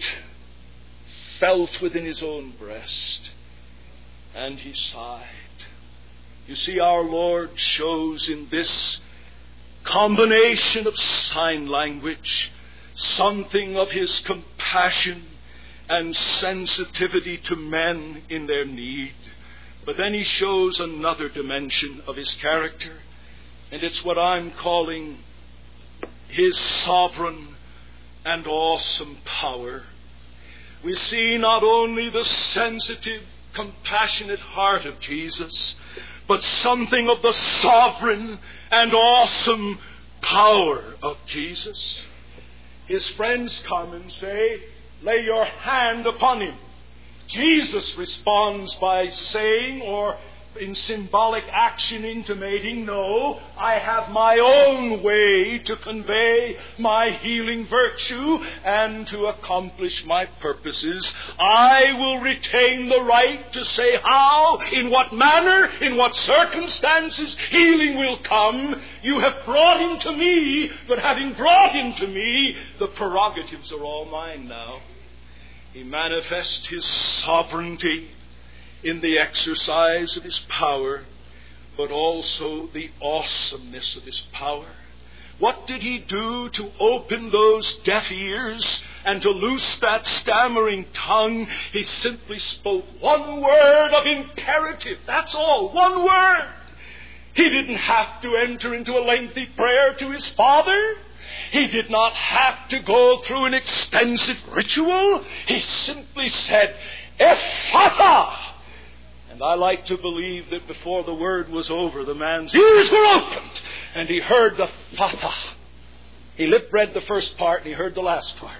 felt within his own breast. And he sighed. You see, our Lord shows in this combination of sign language something of his compassion and sensitivity to men in their need. But then he shows another dimension of his character, and it's what I'm calling his sovereign and awesome power. We see not only the sensitive, compassionate heart of Jesus, but something of the sovereign and awesome power of Jesus. His friends come and say, "Lay your hand upon him." Jesus responds by saying, or in symbolic action intimating, "No, I have my own way to convey my healing virtue and to accomplish my purposes. I will retain the right to say how, in what manner, in what circumstances healing will come. You have brought him to me, but having brought him to me, the prerogatives are all mine now." He manifests his sovereignty in the exercise of his power, but also the awesomeness of his power. What did he do to open those deaf ears and to loose that stammering tongue? He simply spoke one word of imperative. That's all. One word. He didn't have to enter into a lengthy prayer to his Father. He did not have to go through an expensive ritual. He simply said, "Ephphatha." And I like to believe that before the word was over, the man's ears were opened, and he heard the phatha. He lip read the first part, and he heard the last part.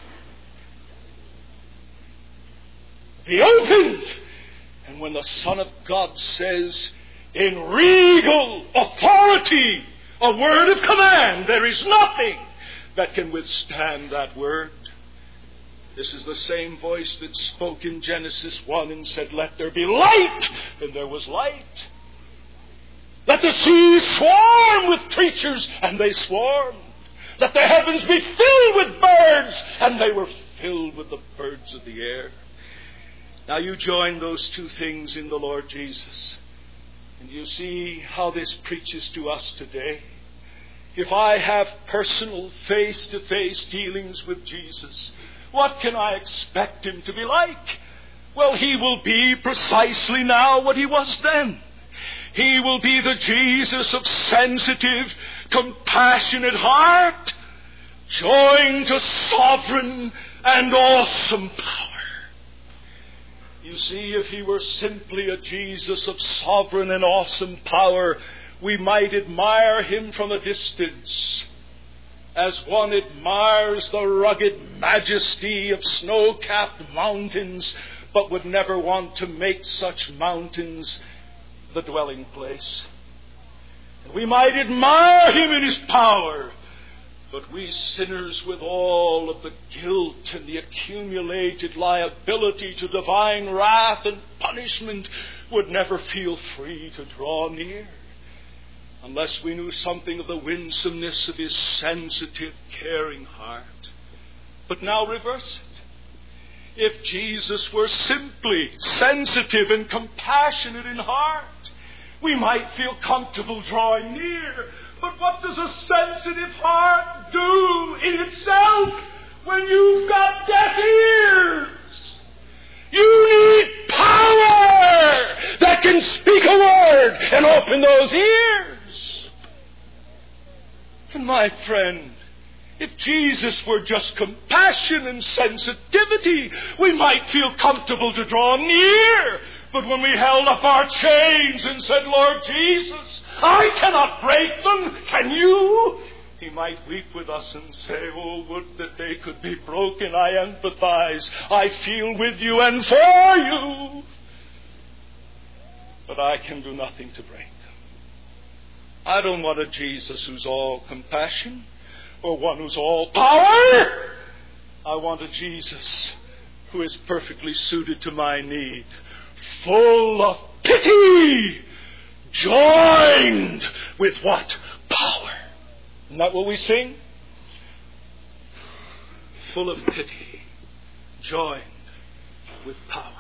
He opened, and when the Son of God says, in regal authority, A word of command. There is nothing that can withstand that word. This is the same voice that spoke in Genesis one and said, "Let there be light," and there was light. Let the seas swarm with creatures, and they swarmed. Let the heavens be filled with birds, and they were filled with the birds of the air. Now you join those two things in the Lord Jesus, and you see how this preaches to us today. If I have personal face-to-face dealings with Jesus, what can I expect him to be like? Well, he will be precisely now what he was then. He will be the Jesus of sensitive, compassionate heart, joined to sovereign and awesome power. You see, if he were simply a Jesus of sovereign and awesome power, we might admire him from a distance, as one admires the rugged majesty of snow-capped mountains, but would never want to make such mountains the dwelling place. And we might admire him in his power, but we sinners, with all of the guilt and the accumulated liability to divine wrath and punishment, would never feel free to draw near, unless we knew something of the winsomeness of his sensitive, caring heart. But now reverse it. If Jesus were simply sensitive and compassionate in heart, we might feel comfortable drawing near. But what does a sensitive heart do in itself when you've got deaf ears? You need power that can speak a word and open those ears. And my friend, if Jesus were just compassion and sensitivity, we might feel comfortable to draw near. But when we held up our chains and said, "Lord Jesus, I cannot break them, can you?" he might weep with us and say, "Oh, would that they could be broken. I empathize. I feel with you and for you. But I can do nothing to break them." I don't want a Jesus who's all compassion or one who's all power. I want a Jesus who is perfectly suited to my need, full of pity, joined with what? Power. Isn't that what we sing? Full of pity, joined with power.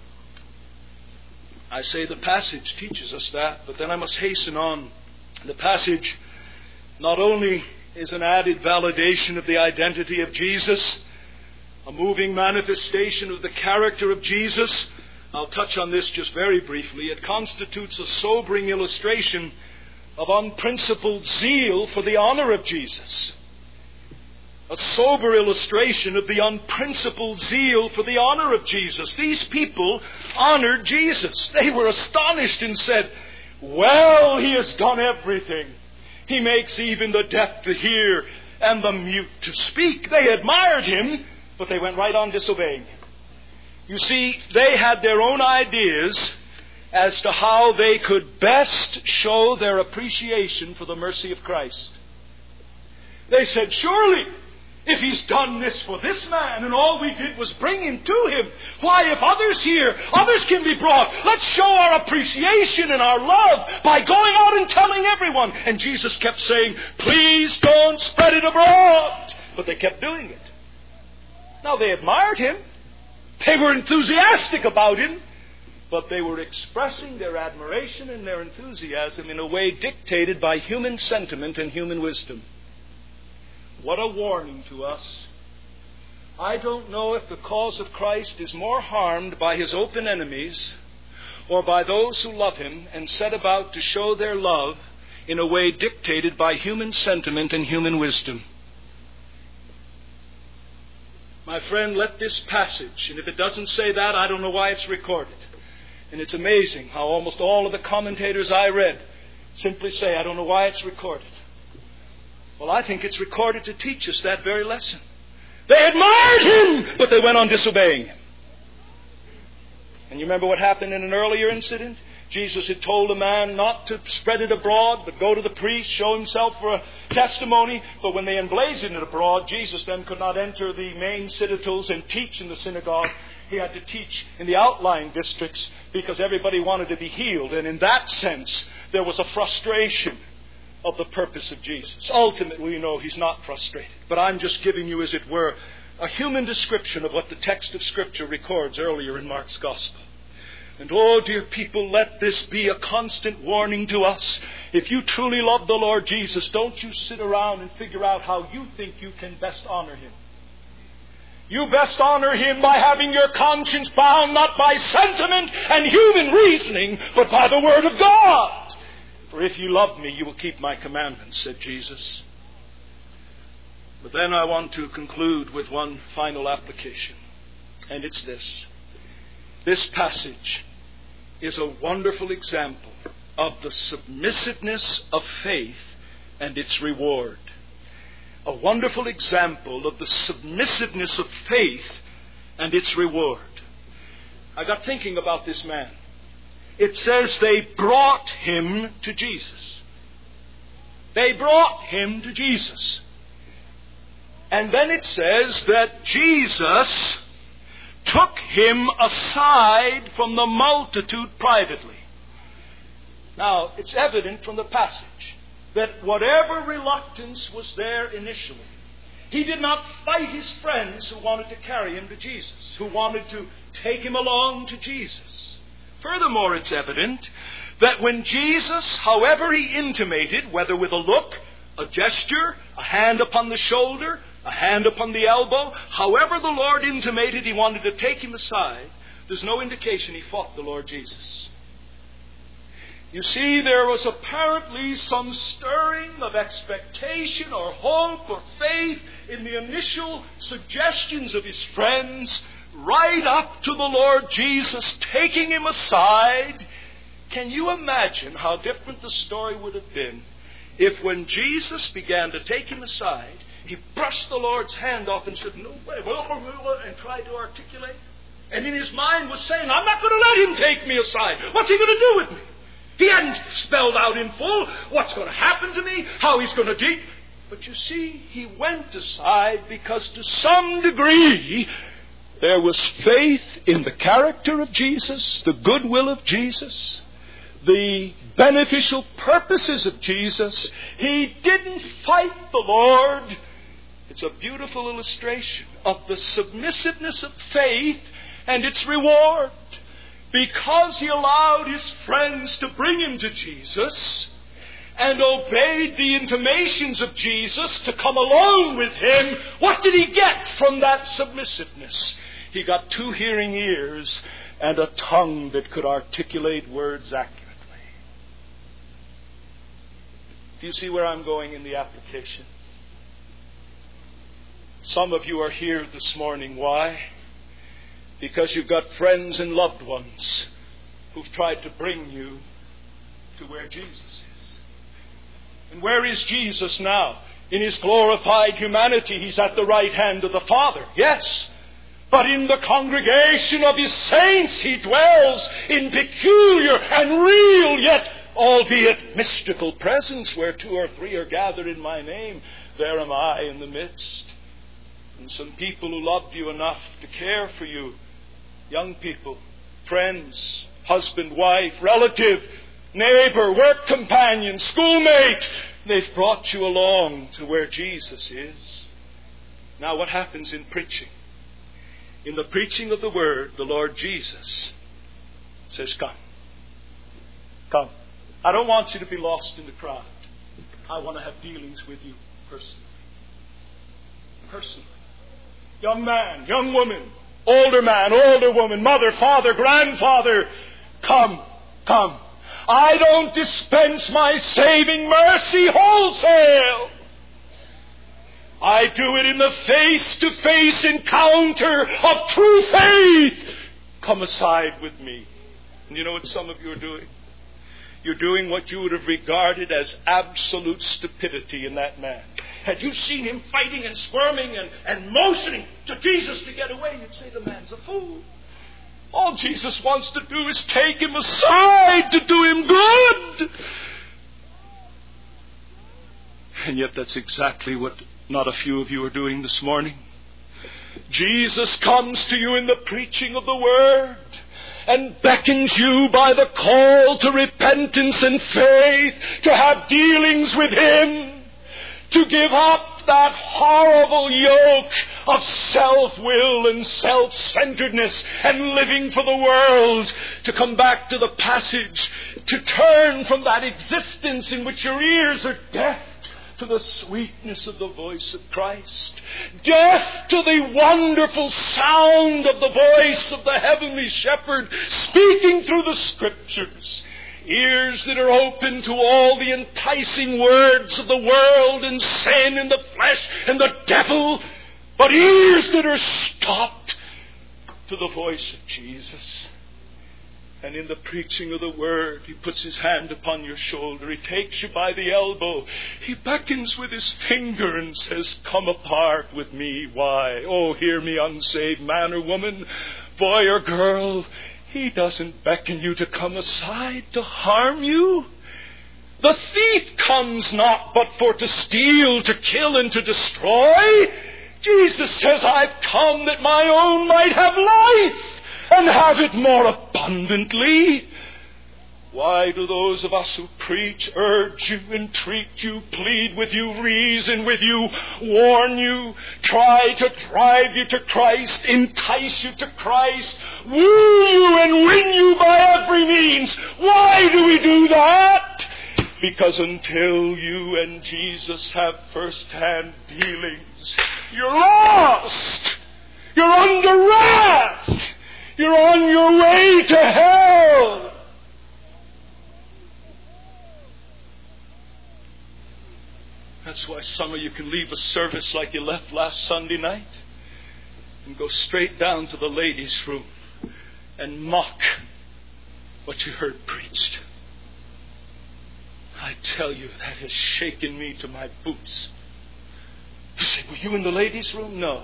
I say the passage teaches us that, but then I must hasten on. The passage not only is an added validation of the identity of Jesus, a moving manifestation of the character of Jesus. I'll touch on this just very briefly. It constitutes a sobering illustration of unprincipled zeal for the honor of Jesus. A sober illustration of the unprincipled zeal for the honor of Jesus. These people honored Jesus. They were astonished and said, "Well, he has done everything. He makes even the deaf to hear and the mute to speak." They admired him, but they went right on disobeying him. You see, they had their own ideas as to how they could best show their appreciation for the mercy of Christ. They said, "Surely, if he's done this for this man and all we did was bring him to him, why, if others hear, others can be brought. Let's show our appreciation and our love by going out and telling everyone." And Jesus kept saying, "Please don't spread it abroad." But they kept doing it. Now, they admired him. They were enthusiastic about him. But they were expressing their admiration and their enthusiasm in a way dictated by human sentiment and human wisdom. What a warning to us. I don't know if the cause of Christ is more harmed by his open enemies or by those who love him and set about to show their love in a way dictated by human sentiment and human wisdom. My friend, let this passage, and if it doesn't say that, I don't know why it's recorded. And it's amazing how almost all of the commentators I read simply say, "I don't know why it's recorded." Well, I think it's recorded to teach us that very lesson. They admired him, but they went on disobeying him. And you remember what happened in an earlier incident? Jesus had told a man not to spread it abroad, but go to the priest, show himself for a testimony. But when they emblazoned it abroad, Jesus then could not enter the main citadels and teach in the synagogue. He had to teach in the outlying districts because everybody wanted to be healed. And in that sense, there was a frustration of the purpose of Jesus. Ultimately, we know He's not frustrated. But I'm just giving you, as it were, a human description of what the text of Scripture records earlier in Mark's Gospel. And oh, dear people, let this be a constant warning to us. If you truly love the Lord Jesus, don't you sit around and figure out how you think you can best honor Him. You best honor Him by having your conscience bound not by sentiment and human reasoning, but by the Word of God. For if you love me, you will keep my commandments, said Jesus. But then I want to conclude with one final application. And it's this. This passage is a wonderful example of the submissiveness of faith and its reward. A wonderful example of the submissiveness of faith and its reward. I got thinking about this man. It says they brought him to Jesus. They brought him to Jesus. And then it says that Jesus took him aside from the multitude privately. Now, it's evident from the passage that whatever reluctance was there initially, he did not fight his friends who wanted to carry him to Jesus, who wanted to take him along to Jesus. Furthermore, it's evident that when Jesus, however he intimated, whether with a look, a gesture, a hand upon the shoulder, a hand upon the elbow, however the Lord intimated he wanted to take him aside, there's no indication he fought the Lord Jesus. You see, there was apparently some stirring of expectation or hope or faith in the initial suggestions of his friends, right up to the Lord Jesus taking him aside. Can you imagine how different the story would have been if when Jesus began to take him aside, he brushed the Lord's hand off and said, no way, and tried to articulate. And in his mind was saying, I'm not going to let him take me aside. What's he going to do with me? He hadn't spelled out in full what's going to happen to me, how he's going to do. But you see, he went aside because to some degree there was faith in the character of Jesus, the goodwill of Jesus, the beneficial purposes of Jesus. He didn't fight the Lord. It's a beautiful illustration of the submissiveness of faith and its reward. Because he allowed his friends to bring him to Jesus and obeyed the intimations of Jesus to come along with him, what did he get from that submissiveness? He got two hearing ears and a tongue that could articulate words accurately. Do you see where I'm going in the application? Some of you are here this morning. Why? Because you've got friends and loved ones who've tried to bring you to where Jesus is. And where is Jesus now? In His glorified humanity, He's at the right hand of the Father. Yes. But in the congregation of His saints, He dwells in peculiar and real, yet albeit mystical presence, where two or three are gathered in my name. There am I in the midst. And some people who loved you enough to care for you, young people, friends, husband, wife, relative, neighbor, work companion, schoolmate, they've brought you along to where Jesus is. Now what happens in preaching? In the preaching of the Word, the Lord Jesus says, come. Come. I don't want you to be lost in the crowd. I want to have dealings with you personally. Personally. Young man, young woman, older man, older woman, mother, father, grandfather, come, come. I don't dispense my saving mercy wholesale. I do it in the face-to-face encounter of true faith. Come aside with me. And you know what some of you are doing? You're doing what you would have regarded as absolute stupidity in that man. Had you seen him fighting and squirming and, and motioning to Jesus to get away, you'd say the man's a fool. All Jesus wants to do is take him aside to do him good. And yet that's exactly what not a few of you are doing this morning. Jesus comes to you in the preaching of the Word and beckons you by the call to repentance and faith, to have dealings with him, to give up that horrible yoke of self-will and self-centeredness and living for the world, to come back to the passage, to turn from that existence in which your ears are deaf to the sweetness of the voice of Christ, deaf to the wonderful sound of the voice of the heavenly shepherd speaking through the Scriptures, ears that are open to all the enticing words of the world and sin and the flesh and the devil, but ears that are stopped to the voice of Jesus. And in the preaching of the Word, he puts his hand upon your shoulder. He takes you by the elbow. He beckons with his finger and says, come apart with me. Why? Oh, hear me, unsaved man or woman, boy or girl. He doesn't beckon you to come aside to harm you. The thief comes not but for to steal, to kill, and to destroy. Jesus says, I've come that my own might have life, and have it more abundantly. Why do those of us who preach urge you, entreat you, plead with you, reason with you, warn you, try to drive you to Christ, entice you to Christ, woo you and win you by every means? Why do we do that? Because until you and Jesus have first-hand dealings, you're lost. You're under wrath. You're on your way to hell. That's why some of you can leave a service like you left last Sunday night and go straight down to the ladies' room and mock what you heard preached. I tell you, that has shaken me to my boots. You say, were you in the ladies' room? No.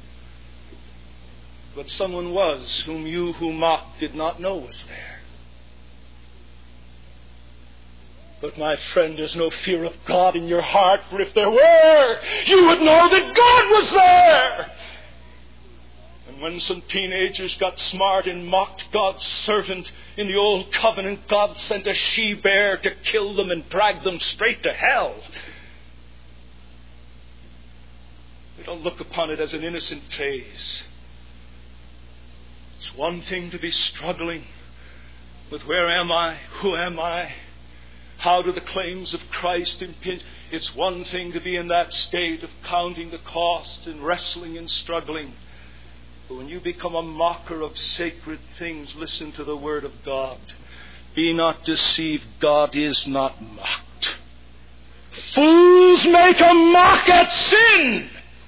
But someone was whom you who mocked did not know was there. But my friend, there's no fear of God in your heart, for if there were, you would know that God was there. And when some teenagers got smart and mocked God's servant in the old covenant, God sent a she-bear to kill them and drag them straight to hell. We don't look upon it as an innocent phase. It's one thing to be struggling with where am I, who am I, how do the claims of Christ impinge. It's one thing to be in that state of counting the cost and wrestling and struggling. But when you become a mocker of sacred things, listen to the Word of God. Be not deceived, God is not mocked. Fools make a mock at sin.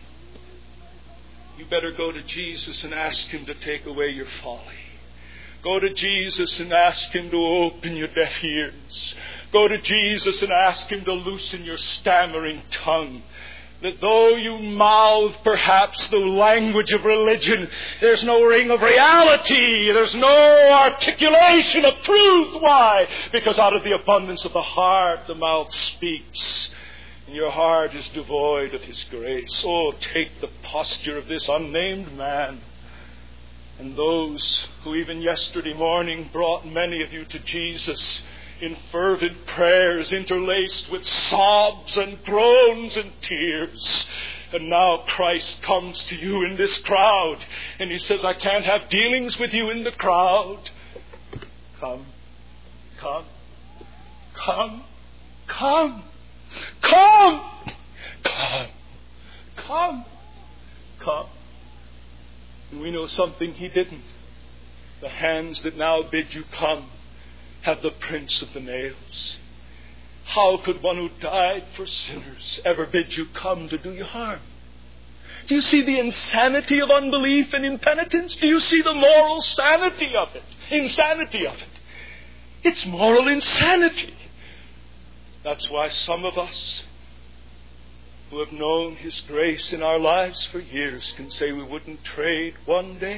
You better go to Jesus and ask Him to take away your folly. Go to Jesus and ask Him to open your deaf ears. Go to Jesus and ask Him to loosen your stammering tongue. That though you mouth perhaps the language of religion, there's no ring of reality. There's no articulation of truth. Why? Because out of the abundance of the heart, the mouth speaks. And your heart is devoid of His grace. Oh, take the posture of this unnamed man. And those who even yesterday morning brought many of you to Jesus in fervent prayers interlaced with sobs and groans and tears. And now Christ comes to you in this crowd. And He says, I can't have dealings with you in the crowd. Come, come, come, come. Come! Come! Come! Come! And we know something He didn't. The hands that now bid you come have the prints of the nails. How could one who died for sinners ever bid you come to do you harm? Do you see the insanity of unbelief and impenitence? Do you see the moral sanity of it? Insanity of it. It's moral insanity. That's why some of us who have known His grace in our lives for years can say we wouldn't trade one day,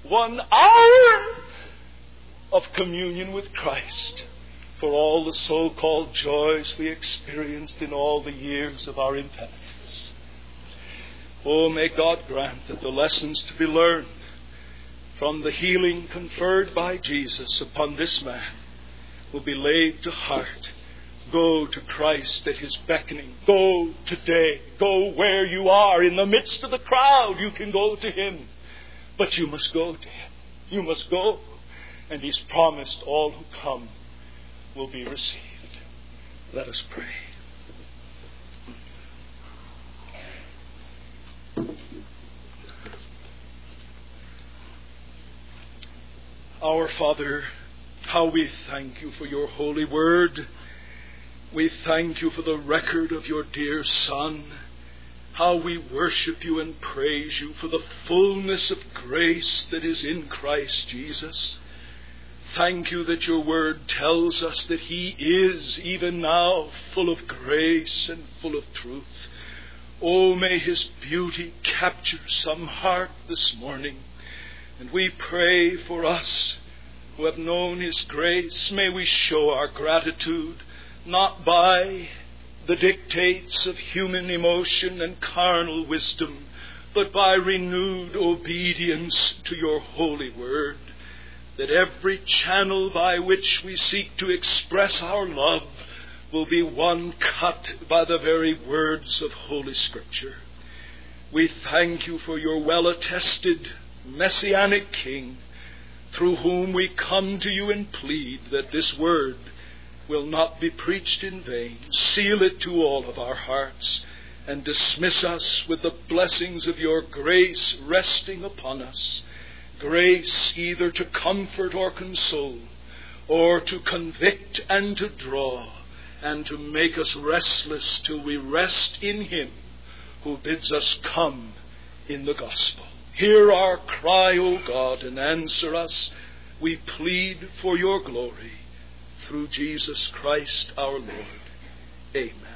one hour of communion with Christ for all the so-called joys we experienced in all the years of our impenitence. Oh, may God grant that the lessons to be learned from the healing conferred by Jesus upon this man will be laid to heart. Go to Christ at His beckoning. Go today. Go where you are. In the midst of the crowd, you can go to Him. But you must go to Him. You must go. And He's promised all who come will be received. Let us pray. Our Father, how we thank You for Your holy word. We thank You for the record of Your dear Son. How we worship You and praise You for the fullness of grace that is in Christ Jesus. Thank You that Your word tells us that He is even now full of grace and full of truth. Oh, may His beauty capture some heart this morning. And we pray for us who have known His grace. May we show our gratitude not by the dictates of human emotion and carnal wisdom, but by renewed obedience to Your holy word, that every channel by which we seek to express our love will be one cut by the very words of Holy Scripture. We thank You for Your well-attested Messianic King, through whom we come to You and plead that this word will not be preached in vain. Seal it to all of our hearts and dismiss us with the blessings of Your grace resting upon us. Grace either to comfort or console, or to convict and to draw, and to make us restless till we rest in Him who bids us come in the gospel. Hear our cry, O God, and answer us. We plead for Your glory through Jesus Christ our Lord. Amen.